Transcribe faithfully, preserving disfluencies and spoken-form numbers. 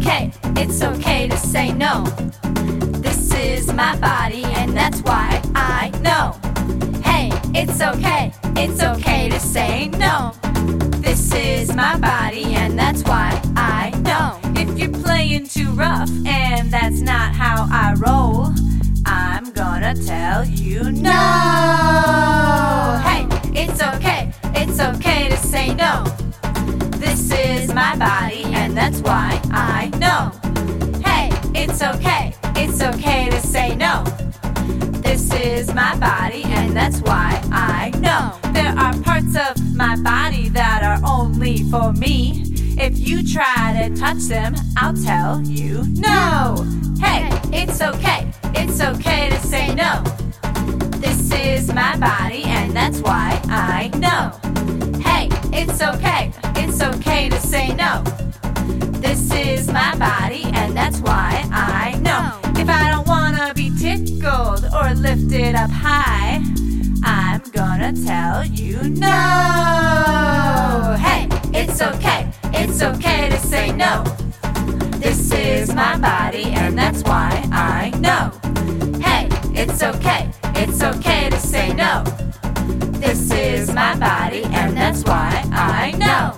okay, it's okay to say no. This is my body and that's why I know. Hey, it's okay, it's okay to say no. This is my body and that's why I know. If you're playing too rough and that's not how I roll, I'm gonna tell you no. Hey, it's okay, it's okay to say no. This is my body and that's why I know. Hey, it's okay, it's okay to say no. This is my body and that's why I know. There are parts of my body that are only for me. If you try to touch them, I'll tell you no. Hey, it's okay, it's okay to say no. This is my body and that's why I know. Hey, it's okay, it's okay to say no. This is my body and that's why I know. If I don't wanna be tickled or lifted up high, I'm gonna tell you no. Hey, it's okay, it's okay to say no. This is my body and that's why I know. Hey, it's okay, it's okay to say no. This is my body and that's why I know.